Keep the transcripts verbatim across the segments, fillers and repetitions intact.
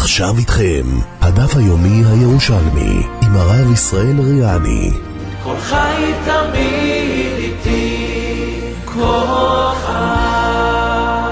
ועכשיו איתכם, הדף היומי הירושלמי, עם הרב ישראל ריאני. כל חי תמיד איתי, כל חי.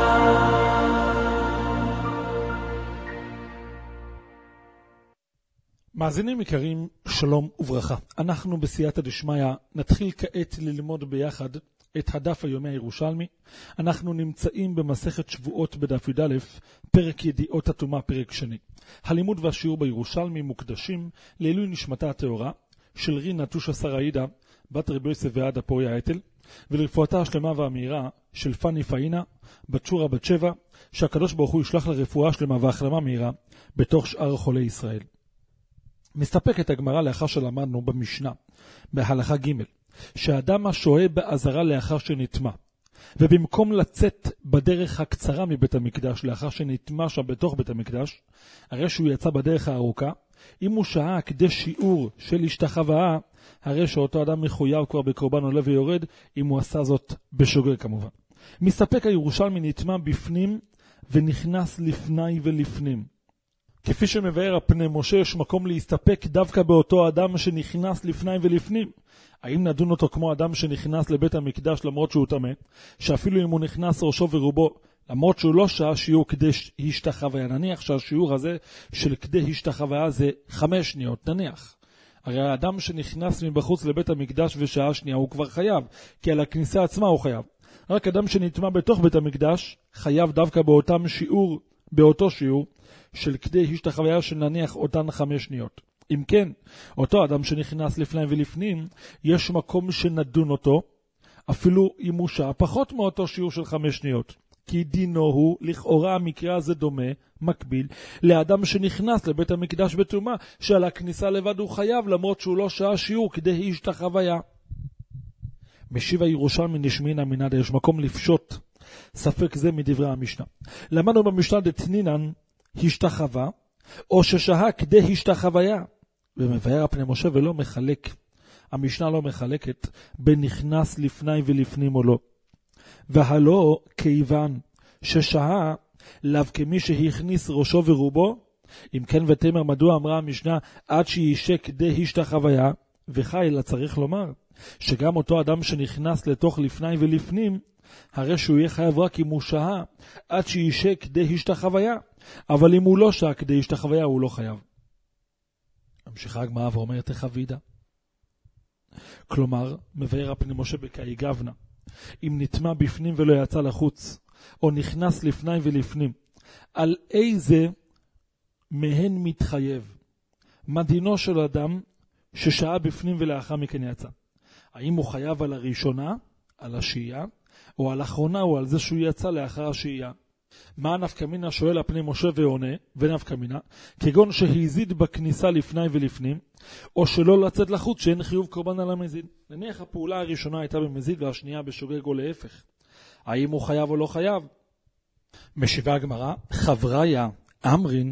מאזינים יקרים, שלום וברכה. אנחנו בסייעתא דשמיא נתחיל כעת ללמוד ביחד את הדף היומי הירושלמי. אנחנו נמצאים במסכת שבועות בדף י"א, פרק ידיעות הטומאה, פרק שני. הלימוד והשיעור בירושלמי מוקדשים לעילוי נשמתה הטהורה של רינה תושה סראידה, בת רבי יוסף ועדה פוריה אתל, ולרפואתה השלמה והמהירה של פני פאינה, בת שורה בת שבע, שהקדוש ברוך הוא ישלח לרפואה שלמה והחלמה מהירה בתוך שאר חולי ישראל. מסתפקת הגמרא לאחר שלמדנו במשנה, בהלכה ג', שהאדם השוהה בעזרה לאחר שנטמע, ובמקום לצאת בדרך הקצרה מבית המקדש לאחר שנטמע שם בתוך בית המקדש, הרי שהוא יצא בדרך הארוכה, אם הוא שעה כדי שיעור של השתחוואה, הרי שאותו אדם מחויב כבר בקורבן עולה ויורד, אם הוא עשה זאת בשוגג כמובן. מסתפק הירושלמי נטמע בפנים ונכנס לפני ולפנים. כפי שמבאר הפני משה, יש מקום להסתפק דווקא באותו אדם שנכנס לפני ולפנים. האם נדון אותו כמו אדם שנכנס לבית המקדש למרות שהוא טמא, שאפילו אם הוא נכנס ראשו ורובו, למרות שהוא לא שעה שיעור כדי השתחוויה, נניח שהשיעור הזה של כדי השתחוויה זה חמש שניות, נניח. הרי האדם שנכנס מבחוץ לבית המקדש ושעה שנייה הוא כבר חייב, כי על הכניסה עצמה הוא חייב. רק אדם שנטמע בתוך בית המקדש חייב דווקא באותם שיעור, באותו שיעור, של כדי השתחוויה של נניח אותן חמש שניות. אם כן, אותו אדם שנכנס לפני ולפנים, יש מקום שנדון אותו, אפילו אם הוא שעה פחות מאותו שיעור של חמש שניות. כי דינו הוא, לכאורה המקרה הזה דומה, מקביל, לאדם שנכנס לבית המקדש בטומאה, שעל הכניסה לבד הוא חייב, למרות שהוא לא שעה שיעור כדי השתחוויה. משיב הירושלמי נשמעינא מנדא, יש מקום לפשוט ספק זה מדברי המשנה. למדנו במשנה דתנינן השתחווה, או ששהה כדי השתחוויה. ומבאר הפני משה ולא מחלק, המשנה לא מחלקת בין נכנס לפני ולפנים או לא. והלא כיוון ששהה לאו כמי שהכניס ראשו ורובו, אם כן ותמר מדוע אמרה המשנה עד שישק כדי השתחוויה, וחייל צריך לומר שגם אותו אדם שנכנס לתוך לפני ולפנים, הרי שהוא יהיה חייב רק אם הוא שעה עד שישק כדי השתחוויה, אבל אם הוא לא שעה כדי השתחוויה הוא לא חייב. המשיכה הגמרא ואומרת חבידה. כלומר, מבאר הפני משה בקאי גבנה, אם נטמע בפנים ולא יצא לחוץ, או נכנס לפני ולפנים, על איזה מהן מתחייב? מה דינו של אדם ששעה בפנים ולאחר מכן יצא? האם הוא חייב על הראשונה, על השהייה, או על האחרונה, או על זה שהוא יצא לאחר השהייה? מה נפקא מינה שואל הפני משה ועונה, ונפקא מינה, כגון שהזיד בכניסה לפני ולפנים, או שלא לצאת לחוץ שאין חיוב קורבן על המזיד. נניח הפעולה הראשונה הייתה במזיד והשנייה בשוגג או להפך. האם הוא חייב או לא חייב? משיבה הגמרא, חבריה אמרין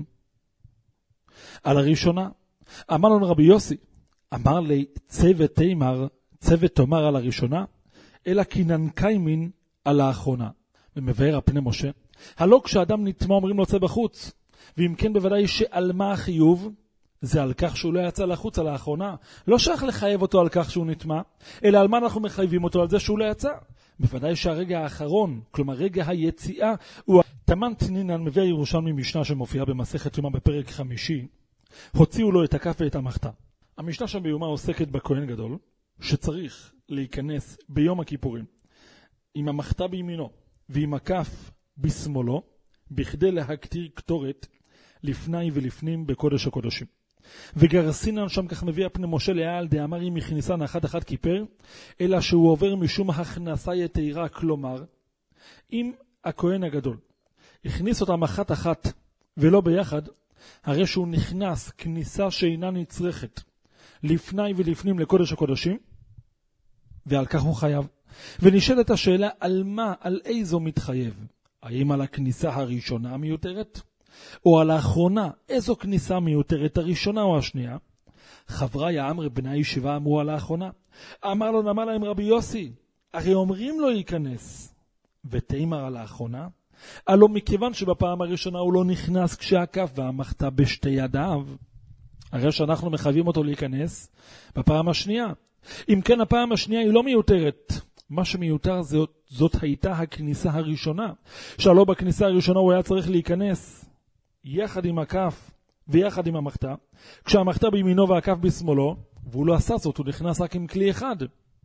על הראשונה. אמר לנו רבי יוסי, אמר לי צוות תימר, צוות תאמר על הראשונה, אלא כינן קיימין על האחרונה. ומבאר הפני משה, הלא כשאדם נטמע אומרים לו צא בחוץ, ואם כן בוודאי שעל מה החיוב? זה על כך שהוא לא יצא לחוץ על האחרונה. לא שייך לחייב אותו על כך שהוא נטמע, אלא על מה אנחנו מחייבים אותו? על זה שהוא לא יצא. בוודאי שהרגע האחרון, כלומר רגע היציאה, הוא תמן תנינן. מביא ירושלמי משנה שמופיעה במסכת תומאה בפרק חמישי, הוציאו לו את הכף ואת המחתה. המשנה שם ביומה עוסקת בכהן גדול, שצריך להיכנס ביום הכיפורים עם המחתה בימינו ועם הכף בשמאלו, בכדי להקטיר קטורת לפני ולפנים בקודש הקודשים. וגרסינן שם כך מביא הפני משה לעל דאמר אם הכניסן אחת אחת כיפר, אלא שהוא עובר משום הכנסה יתירה. כלומר, אם הכהן הגדול הכניס אותם אחת אחת ולא ביחד, הרי שהוא נכנס כניסה שאינה נצרכת לפני ולפנים לקודש הקודשים, ועל כך הוא חייב. ונשאלת השאלה על מה, על איזו מתחייב? האם על הכניסה הראשונה המיותרת? או על האחרונה, איזו כניסה מיותרת, הראשונה או השנייה? חבריה אמר בני הישיבה אמרו על האחרונה. אמר לו, אמר להם רבי יוסי, הרי אומרים לו ייכנס. ותימר על האחרונה, הלא מכיוון שבפעם הראשונה הוא לא נכנס כשהכף והמחתה בשתי ידיו, הרי שאנחנו מחייבים אותו להיכנס בפעם השנייה. אם כן, הפעם השנייה היא לא מיותרת. מה שמיותר זאת, זאת הייתה הכניסה הראשונה. שלא בכניסה הראשונה הוא היה צריך להיכנס יחד עם הכף ויחד עם המחתה, כשהמחתה בימינו והכף בשמאלו, והוא לא עשה זאת, הוא נכנס רק עם כלי אחד.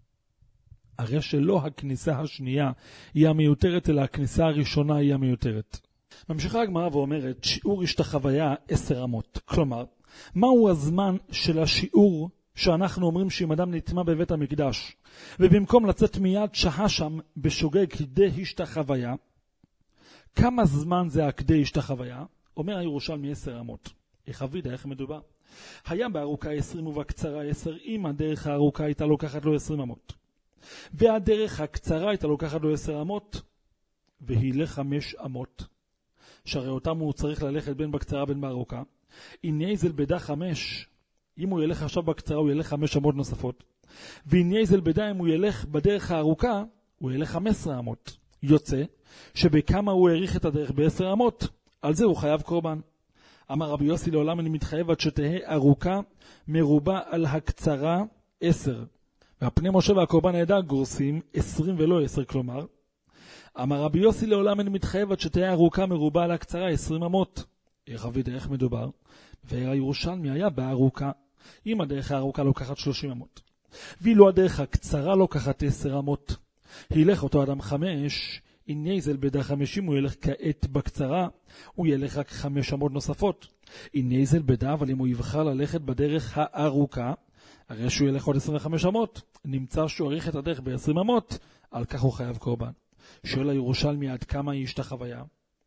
הרי שלא הכניסה השנייה היא המיותרת, אלא הכניסה הראשונה היא המיותרת. ממשיכה הגמרא ואומרת, שיעור השתחוויה עשר אמות. כלומר, מהו הזמן של השיעור שאנחנו אומרים שאם אדם נטמא בבית המקדש, ובמקום לצאת מיד שהה שם בשוגג כדי השתחוויה, כמה זמן זה הכדי השתחוויה? אומר הירושלמי עשר אמות. איך אבידה, איך מדובר? היה בארוכה עשרים ובקצרה עשר, אם הדרך הארוכה הייתה לוקחת לו עשרים אמות. והדרך הקצרה הייתה לוקחת לו עשר אמות, והילך חמש אמות. שהרי אותם הוא צריך ללכת בין בקצרה בין בארוכה. הנה זל בדה חמש, אם הוא ילך עכשיו בקצרה הוא ילך חמש אמות נוספות. והנה זל בדה אם הוא ילך בדרך הארוכה, הוא ילך חמש עשרה אמות. יוצא שבכמה הוא העריך את הדרך בעשר אמות, על זה הוא חייב קורבן. אמר רבי יוסי לעולם אני מתחייב עד שתהה ארוכה מרובה על הקצרה עשר. והפני משה והקורבן העדה גורסים עשרים ולא עשר, כלומר, אמר רבי יוסי לעולם אני מתחייב עד שתהה ארוכה מרובה על הקצרה עשרים אמות. איך אבידה, איך מדובר? והירושלמי היה בארוכה, אם הדרך הארוכה לוקחת שלושים אמות. ואילו הדרך הקצרה לוקחת עשר אמות. הילך אותו אדם חמש, הנה זל בדה חמישים, הוא ילך כעת בקצרה, הוא ילך רק חמש אמות נוספות. הנה זל בדה, אבל אם הוא יבחר ללכת בדרך הארוכה, הרי שהוא ילך עוד עשרים וחמש אמות, נמצא שהוא עריך את הדרך ב-עשרים אמות, על כך הוא חייב קורבן. שואל הירושלמי עד כמה היא השתחוויה?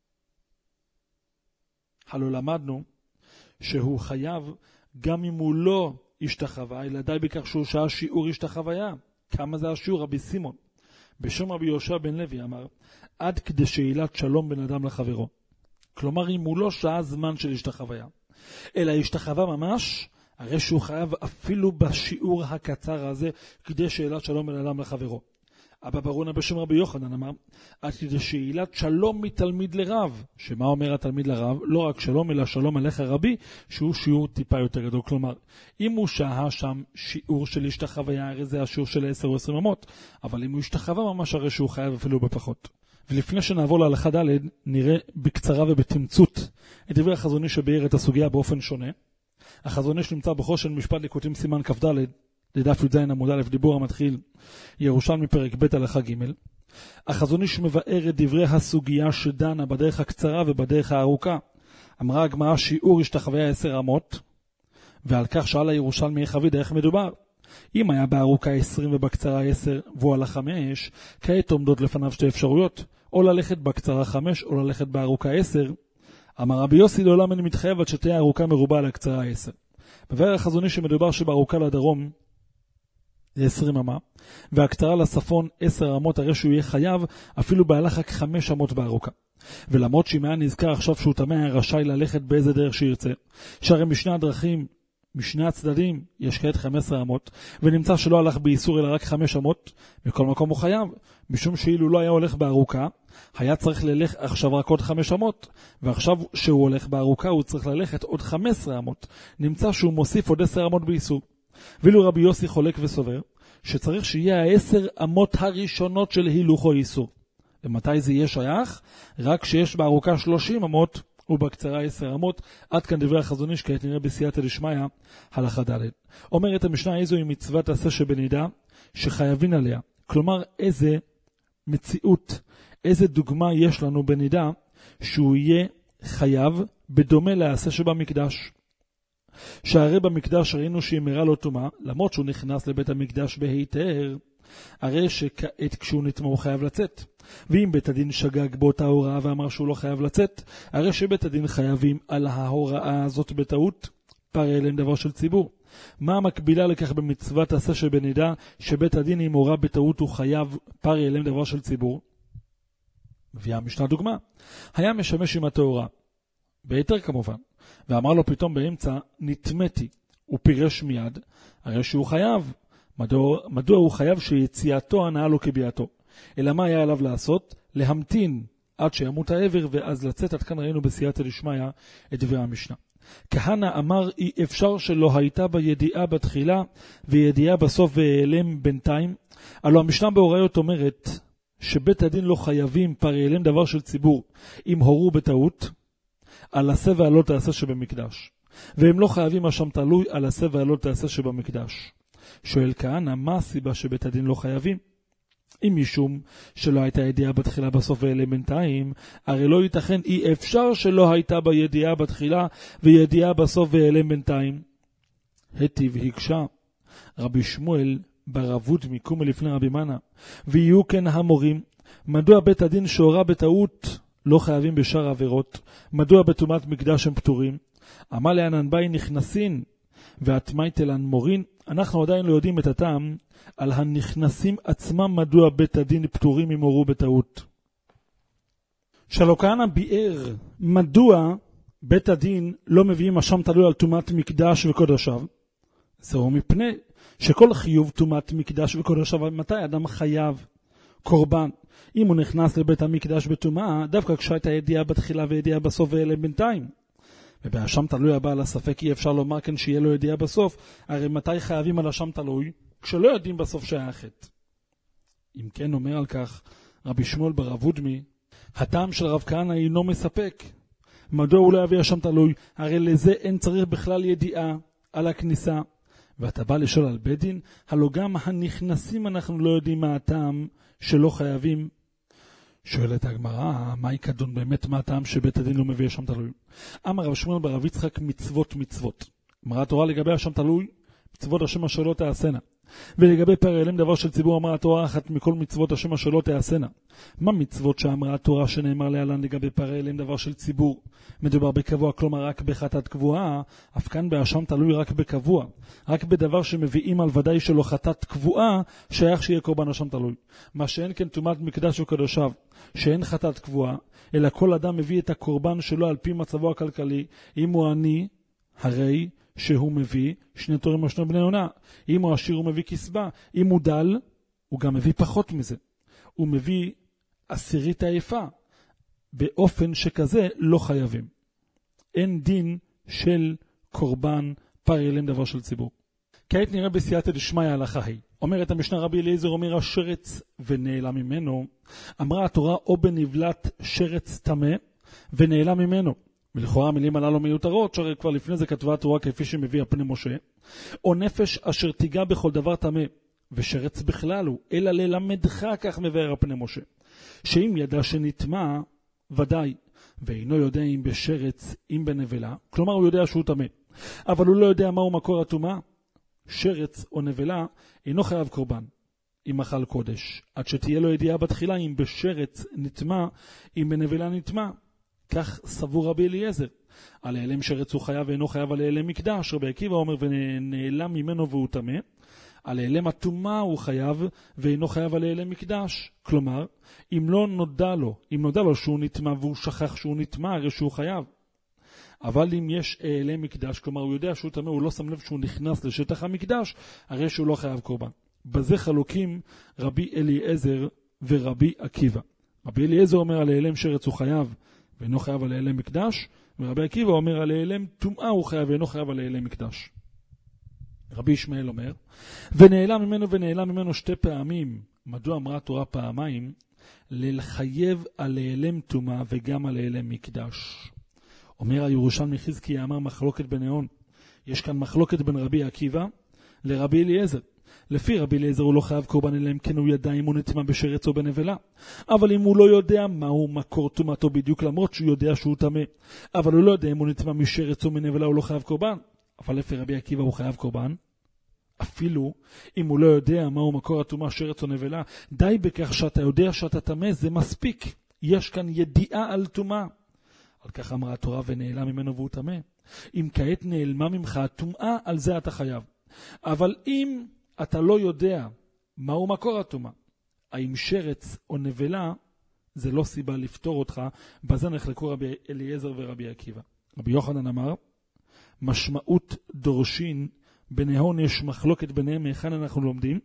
הלא למדנו שהוא חייב גם אם הוא לא השתחווה, אלא די בכך שהוא שעה שיעור השתחוויה. כמה זה השיעור? רבי סימון בשם רבי יהושע בן לוי אמר, עד כדי שאילת שלום בין אדם לחברו. כלומר, אם הוא לא שעה זמן של השתחוויה, אלא השתחווה ממש, הרי שהוא חייב אפילו בשיעור הקצר הזה כדי שאילת שלום בין אדם לחברו. אבא ברונה בשם רבי יוחנן אמר, עד כדי שאילת שלום מתלמיד לרב. שמה אומר התלמיד לרב? לא רק שלום, אלא שלום עליך רבי, שהוא שיעור טיפה יותר גדול. כלומר, אם הוא שעה שם שיעור של השתחוויה, הרי זה השיעור של עשר או עשרים אמות, אבל אם הוא השתחווה ממש, הרי שהוא חייב אפילו בפחות. ולפני שנעבור להלכה ד' נראה בקצרה ובתמצות את דברי החזון איש שבאר את הסוגיה באופן שונה. החזון איש נמצא בחושן משפט ליקוטים סימן כ"ד, לדף י"ז עמוד א', דיבור המתחיל ירושלמי פרק ב' הלכה ג'. החזון איש מבאר את דברי הסוגיה שדנה בדרך הקצרה ובדרך הארוכה. אמרה הגמרא שיעור השתחוויה עשר אמות, ועל כך שאל הירושלמי איך אבידה, איך מדובר? אם היה בארוכה עשרים ובקצרה עשר והוא על החמש, כעת עומדות לפניו שתי אפשרויות, או ללכת בקצרה חמש או ללכת בארוכה עשר. אמר רבי יוסי לעולם אני מתחייב עד שתהיה ארוכה מרובה על הקצרה עשר. מבאר החזון איש שמדובר שבארוכה לדרום זה עשרים אמה, והקצרה לצפון עשר אמות, הרי שהוא יהיה חייב אפילו בהלך רק חמש אמות בארוכה. ולמרות שאם היה נזכר עכשיו שהוא תמה היה רשאי ללכת באיזה דרך שירצה, שהרי משני הדרכים, משני הצדדים, יש כעת חמש עשרה אמות, ונמצא שלא הלך באיסור אלא רק חמש אמות, מכל מקום הוא חייב, משום שאילו לא היה הולך בארוכה, היה צריך ללך עכשיו רק עוד חמש אמות, ועכשיו שהוא הולך בארוכה הוא צריך ללכת עוד חמש עשרה אמות, נמצא שהוא מוסיף עוד עשר אמות באיסור. ואילו רבי יוסי חולק וסובר, שצריך שיהיה העשר אמות הראשונות של הילוך או איסור. ומתי זה יהיה שייך? רק שיש בארוכה שלושים אמות, ובקצרה עשר אמות. עד כאן דברי החזון איש, כעת נראה בסייעתא דשמיא הלכה ד'. אומרת המשנה, איזו היא מצוות עשה שבנידה שחייבים עליה. כלומר, איזה מציאות, איזה דוגמה יש לנו בנידה שהוא יהיה חייב בדומה לעשה שבמקדש. שהרי במקדש ראינו שימרה לו טומאה, למרות שהוא נכנס לבית המקדש בהיתר, הרי שכעת כשהוא נטמא הוא חייב לצאת. ואם בית הדין שגג באותה הוראה ואמר שהוא לא חייב לצאת, הרי שבית הדין חייבים על ההוראה הזאת בטעות, פרי אליהם דבר של ציבור. מה המקבילה לכך במצוות עשה שבנידה, שבית הדין אם הורה בטעות הוא חייב פרי אליהם דבר של ציבור? מביאה המשנה דוגמה. היה משמש עם התאורה, בהיתר כמובן, ואמר לו פתאום באמצע, נטמאתי, הוא פירש מיד, הרי שהוא חייב. מדוע, מדוע הוא חייב שיציאתו הנאה לו כביאתו? אלא מה היה עליו לעשות? להמתין עד שימות העבר, ואז לצאת. עד כאן ראינו בסייעתא דשמיא את דברי המשנה. כהנא אמר אי אפשר שלא הייתה בידיעה בתחילה וידיעה בסוף והיעלם בינתיים. הלוא המשנה בהוריות אומרת שבית הדין לא חייבים פר היעלם דבר של ציבור אם הורו בטעות על עשה ועל לא תעשה שבמקדש, והם לא חייבים אשם תלוי על עשה ועל לא תעשה שבמקדש. שואל כהנא, מה הסיבה שבית הדין לא חייבים? אם משום שלא הייתה ידיעה בתחילה בסוף והיעלם בינתיים, הרי לא ייתכן אי אפשר שלא הייתה בידיעה בתחילה וידיעה בסוף והיעלם בינתיים. היטיב הקשה רבי שמואל ברבות מקום לפני רבי מנה, ויהיו כן המורים, מדוע בית הדין שהורה בטעות לא חייבים בשאר עבירות? מדוע בטומאת מקדש הם פטורים? אמר לענן באי נכנסין והתמייתלן מורין. אנחנו עדיין לא יודעים את הטעם על הנכנסים עצמם, מדוע בית הדין פטורים אם הורו בטעות. שלא כהנא ביאר מדוע בית הדין לא מביאים אשם תלוי על טומאת מקדש וקודשיו. זהו מפני שכל חיוב טומאת מקדש וקודשיו, מתי אדם חייב קורבן? אם הוא נכנס לבית המקדש בטומאה, דווקא כשהייתה ידיעה בתחילה וידיעה בסוף והיעלם בינתיים. ובאשם תלוי הבא על הספק אי אפשר לומר כן שיהיה לו ידיעה בסוף. הרי מתי חייבים על אשם תלוי? כשלא יודעים בסוף שהיה חטא. אם כן אומר על כך רבי שמואל ברבודמי, הטעם של רב כהנא אינו מספק. מדוע הוא לא יביא אשם תלוי? הרי לזה אין צריך בכלל ידיעה על הכניסה. ואתה בא לשאול על בית דין, הלא גם הנכנסים אנחנו לא יודעים מה הטעם שלא חייבים. שואלת הגמרא, מה יקדון באמת מה הטעם שבית הדין לא מביא אשם תלוי? אמר רב שמואל ברב יצחק, מצוות מצוות. אמרה התורה לגבי אשם תלוי, מצוות השם אשר לא תעשנה. ולגבי פר היעלם דבר של ציבור, אמרה התורה, אחת מכל מצוות השם אשר לא תעשנה. מה מצוות שאמרה התורה שנאמר להלן לגבי פר היעלם דבר של ציבור? מדובר בקבוע, כלומר רק בחטאת קבועה, אף כאן באשם תלוי רק בקבוע. רק בדבר שמביאים על ודאי שלא חטאת קבועה, שייך שיהיה קורבן אשם תלוי. מה שאין כן טומאת מקדש וקדושיו, שאין חטאת קבועה, אלא כל אדם מביא את הקורבן שלו על פי מצבו הכלכלי. אם הוא עני, הרי שהוא מביא שני תורים או שני בני עונה. אם הוא עשיר הוא מביא כסבה. אם הוא דל, הוא גם מביא פחות מזה. הוא מביא עשירית העיפה. באופן שכזה לא חייבים. אין דין של קורבן פר היעלם דבר של ציבור. כעת נראה בסייעתא דשמיא הלכה היא. אומרת המשנה רבי אליעזר אומר השרץ ונעלם ממנו. אמרה התורה או בנבלת שרץ טמא ונעלם ממנו. ולכאורה המילים הללו מיותרות, שהרי כבר לפני זה כתבה התורה כפי שמביא הפני משה. או נפש אשר תיגע בכל דבר טמא, ושרץ בכלל הוא, אלא ללמדך, כך מבאר הפני משה. שאם ידע שנטמע, ודאי, ואינו יודע אם בשרץ, אם בנבלה, כלומר הוא יודע שהוא טמא, אבל הוא לא יודע מהו מקור הטומאה. שרץ או נבלה אינו חייב קורבן, אם אכל קודש, עד שתהיה לו ידיעה בתחילה אם בשרץ נטמע, אם בנבלה נטמע. כך סבור רבי אליעזר. על העלם שרץ הוא חייב ואינו חייב על העלם מקדש. רבי עקיבא אומר ונעלם ממנו והוא טמא. על העלם הטומאה הוא חייב ואינו חייב על העלם מקדש. כלומר, אם לא נודע לו, אם נודע לו שהוא נטמא והוא שכח שהוא נטמא, הרי שהוא חייב. אבל אם יש העלם מקדש, כלומר הוא יודע שהוא טמא, הוא לא שם לב שהוא נכנס לשטח המקדש, הרי שהוא לא חייב קורבן. בזה חלוקים רבי אליעזר ורבי עקיבא. רבי אליעזר אומר על העלם שרץ הוא חייב ואינו חייב על העלם מקדש, ורבי עקיבא אומר על העלם טומאה הוא חייב ואינו חייב על העלם מקדש. רבי ישמעאל אומר, ונעלם ממנו ונעלם ממנו שתי פעמים. מדוע אמרה התורה פעמיים? לחייב על העלם טומאה וגם על העלם מקדש. אומר הירושלמי חזקיה, אמר מחלוקת ביניהם. יש כאן מחלוקת בין רבי עקיבא לרבי אליעזר. לפי רבי אליעזר הוא לא חייב קורבן אלא אם כן הוא ידע אם הוא נטמא בשרץ או בנבלה. אבל אם הוא לא יודע מהו מקור טומאתו בדיוק, למרות שהוא יודע שהוא טמא, אבל הוא לא יודע אם הוא נטמא משרץ או מנבלה, הוא לא חייב קורבן. אבל לפי רבי עקיבא הוא חייב קורבן. אפילו אם הוא לא יודע מהו מקור הטומאה, שרץ או נבלה, די בכך שאתה יודע שאתה טמא, זה מספיק. יש כאן ידיעה על טומאה. על כך אמרה התורה ונעלם ממנו והוא טמא. אם כעת נעלמה ממך הטומאה, על זה אתה חייב. אבל אם אתה לא יודע מהו מקור הטומאה, האם שרץ או נבלה, זה לא סיבה לפתור אותך. בזה נחלקו רבי אליעזר ורבי עקיבא. רבי יוחנן אמר, משמעות דורשין, ביניהם יש מחלוקת ביניהם, מהיכן אנחנו לומדים?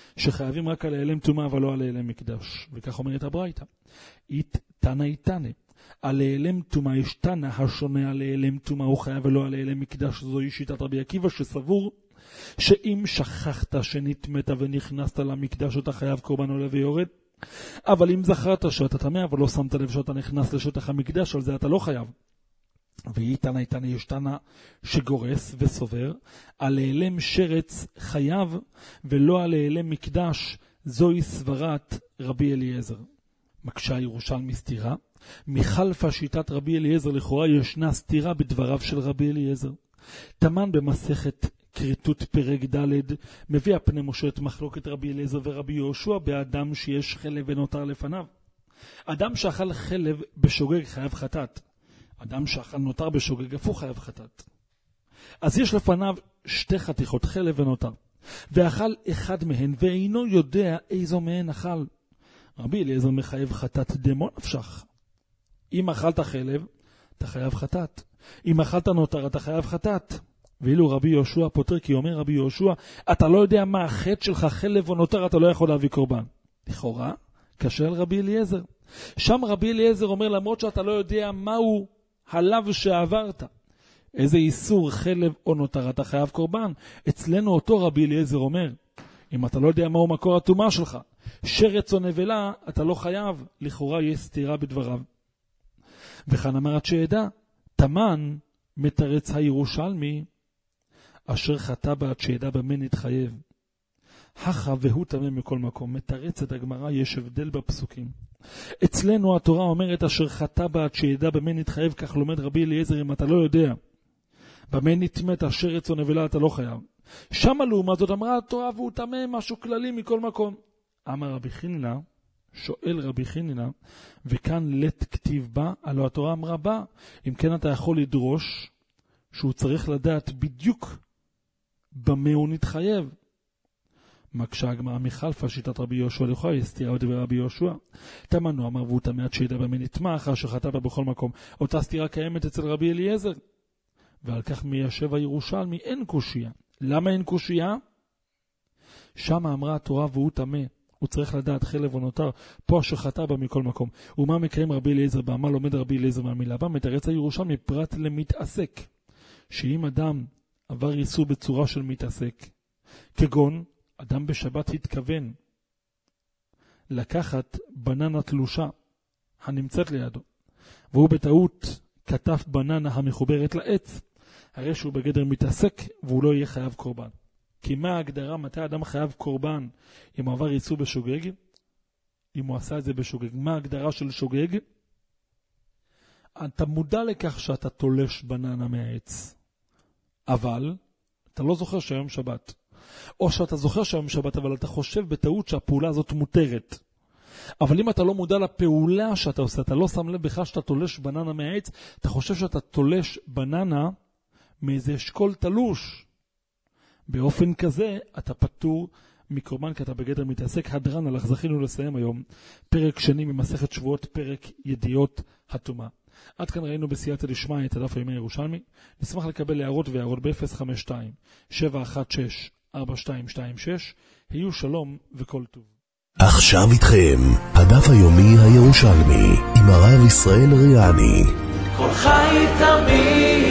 שחייבים רק על העלם טומאה אבל לא על העלם מקדש. וכך אומרת הברייתא, אית תנא איתנא, על העלם טומאה יש תנא השונה על העלם טומאה הוא חייב ולא על העלם מקדש. זוהי שיטת רבי עקיבא שסבור שאם שכחת שנטמאת ונכנסת למקדש אתה חייב קורבן עולה ויורד, אבל אם זכרת שאתה טמא אבל לא שמת לב שאתה נכנס לשטח המקדש, על זה אתה לא חייב. והיא תנא איתנא יש תנא שגורס וסובר על העלם שרץ חייב ולא על העלם מקדש. זוהי סברת רבי אליעזר. מקשה ירושלמי סתירה, מחלפה שיטת רבי אליעזר לכאורה ישנה סתירה בדבריו של רבי אליעזר. תמן במסכת כריתות פרק ד' מביא הפני משה את מחלוקת רבי אליעזר ורבי יהושע באדם שיש חלב ונותר לפניו. אדם שאכל חלב בשוגג חייב חטאת, אדם שאכל נותר בשוגג אף הוא חייב חטאת. אז יש לפניו שתי חתיכות חלב ונותר, ואכל אחד מהן ואינו יודע איזו מהן אכל. רבי אליעזר מחייב חטאת דמו נפשך. אם אכלת חלב אתה חייב חטאת, אם אכלת נותר אתה חייב חטאת. ואילו רבי יהושע פותר, כי אומר רבי יהושע, אתה לא יודע מה החטא שלך, חלב או נותר, אתה לא יכול להביא קורבן. לכאורה, קשה על רבי אליעזר. שם רבי אליעזר אומר, למרות שאתה לא יודע מהו הלאו שעברת, איזה איסור חלב או נותר, אתה חייב קורבן. אצלנו אותו רבי אליעזר אומר, אם אתה לא יודע מהו מקור הטומאה שלך, שרץ או נבלה, אתה לא חייב. לכאורה יש סתירה בדבריו. וכאן אמרת שידע, תמן מתרץ הירושלמי, אשר חטא בה עד שידע במה נתחייב. הכה והוא טמא מכל מקום. מתרצת הגמרא, יש הבדל בפסוקים. אצלנו התורה אומרת אשר חטא בה עד שידע במה נתחייב, כך לומד רבי אליעזר, אם אתה לא יודע במה נטמאת שרץ או נבלה אתה לא חייב. שם לעומת זאת אמרה התורה והוא טמא, משהו כללי מכל מקום. אמר רבי חנינא, שואל רבי חנינא, וכאן לת כתיב בה, הלא התורה אמרה בה, אם כן אתה יכול לדרוש שהוא צריך לדעת בדיוק במה הוא נתחייב. מקשה הגמרא מחלפה שיטת רבי יהושע לכאורה יש סתירה בדברי רבי יהושע. תמנו אמר והוא טמא עד שידע במה נטמא, אחר שחטא בה בכל מקום. אותה סתירה קיימת אצל רבי אליעזר, ועל כך מיישב הירושלמי אין קושיה. למה אין קושיה? שם אמרה התורה והוא טמא, הוא צריך לדעת חלב או נותר, פה אשר חטא בה מכל מקום. ומה מקיים רבי אליעזר בה? מה לומד רבי אליעזר מהמילה בה? מתרץ הירושלמי פרט למתעסק, שאם אדם עבר איסור בצורה של מתעסק, כגון אדם בשבת התכוון לקחת בננה תלושה הנמצאת לידו, והוא בטעות כתף בננה המחוברת לעץ, הרי שהוא בגדר מתעסק והוא לא יהיה חייב קורבן. כי מה ההגדרה מתי אדם חייב קורבן? אם הוא עבר איסור בשוגג, אם הוא עשה את זה בשוגג. מה ההגדרה של שוגג? אתה מודע לכך שאתה תולש בננה מהעץ, אבל אתה לא זוכר שהיום שבת, או שאתה זוכר שהיום שבת אבל אתה חושב בטעות שהפעולה הזאת מותרת. אבל אם אתה לא מודע לפעולה שאתה עושה, אתה לא שם לב בכך שאתה תולש בננה מהעץ, אתה חושב שאתה תולש בננה מאיזה אשכול תלוש. באופן כזה אתה פטור מקורבן, כי אתה בגדר מתעסק. הדרן הלך, זכינו לסיים היום פרק שני ממסכת שבועות, פרק ידיעות הטומאה. עד כאן ראינו בסייעתא דשמיא את הדף היומי הירושלמי. נשמח לקבל הערות והערות ב-אפס חמש שתיים שבע אחת שש ארבע שתיים שתיים שש. היו שלום וכל טוב. עכשיו איתכם הדף היומי הירושלמי עם הרב ישראל ריאני. כל חי תמיד